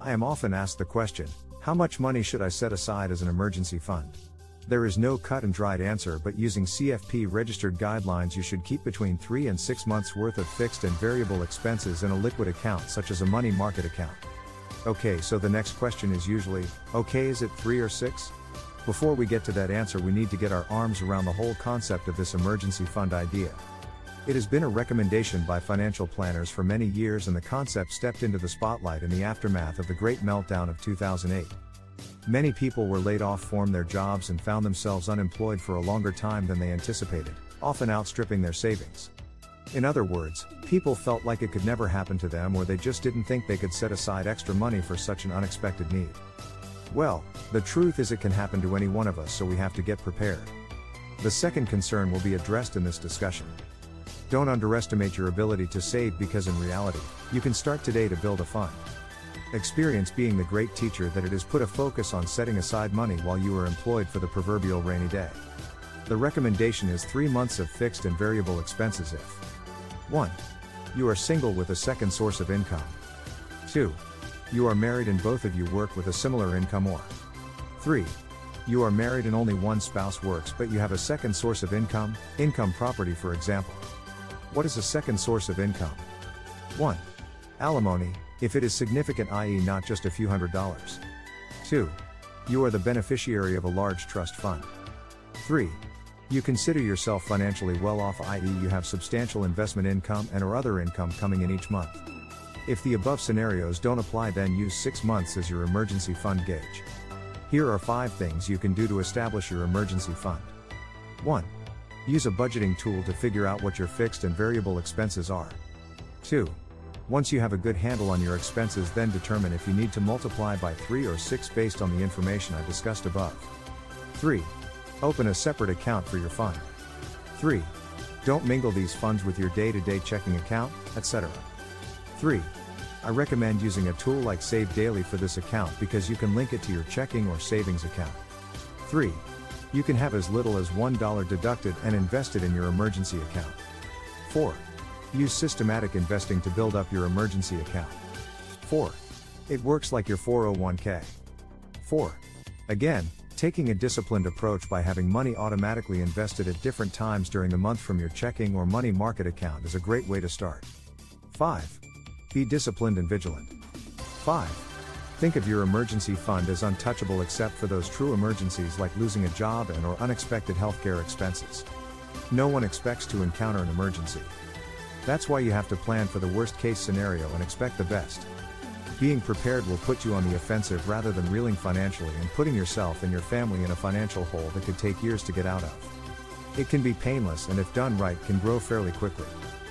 I am often asked the question, how much money should I set aside as an emergency fund? There is no cut and dried answer, but using CFP registered guidelines, you should keep between 3 and 6 months worth of fixed and variable expenses in a liquid account such as a money market account. Okay, so the next question is usually, okay, is it 3 or 6? Before we get to that answer, we need to get our arms around the whole concept of this emergency fund idea. It has been a recommendation by financial planners for many years, and the concept stepped into the spotlight in the aftermath of the Great Meltdown of 2008. Many people were laid off from their jobs and found themselves unemployed for a longer time than they anticipated, often outstripping their savings. In other words, people felt like it could never happen to them, or they just didn't think they could set aside extra money for such an unexpected need. Well, the truth is it can happen to any one of us, so we have to get prepared. The second concern will be addressed in this discussion. Don't underestimate your ability to save, because in reality, you can start today to build a fund. Experience being the great teacher that it is, put a focus on setting aside money while you are employed for the proverbial rainy day. The recommendation is 3 months of fixed and variable expenses if 1. You are single with a second source of income. 2. You are married and both of you work with a similar income, or 3. You are married and only one spouse works but you have a second source of income, property for example. What is a second source of income? 1. Alimony, if it is significant, i.e. not just a few $100s. 2. You are the beneficiary of a large trust fund. 3. You consider yourself financially well off, i.e. you have substantial investment income and or other income coming in each month. If the above scenarios don't apply, then use 6 months as your emergency fund gauge. Here are 5 things you can do to establish your emergency fund. 1. Use a budgeting tool to figure out what your fixed and variable expenses are. 2. Once you have a good handle on your expenses, then determine if you need to multiply by 3 or 6 based on the information I discussed above. 3. Open a separate account for your fund. 3. Don't mingle these funds with your day-to-day checking account, etc. 3. I recommend using a tool like Save Daily for this account because you can link it to your checking or savings account. 3. You can have as little as $1 deducted and invested in your emergency account. 4. Use systematic investing to build up your emergency account. 4. It works like your 401k. 4. Again, taking a disciplined approach by having money automatically invested at different times during the month from your checking or money market account is a great way to start. 5. Be disciplined and vigilant. 5. Think of your emergency fund as untouchable except for those true emergencies like losing a job and or unexpected healthcare expenses. No one expects to encounter an emergency. That's why you have to plan for the worst case scenario and expect the best. Being prepared will put you on the offensive rather than reeling financially and putting yourself and your family in a financial hole that could take years to get out of. It can be painless and if done right can grow fairly quickly.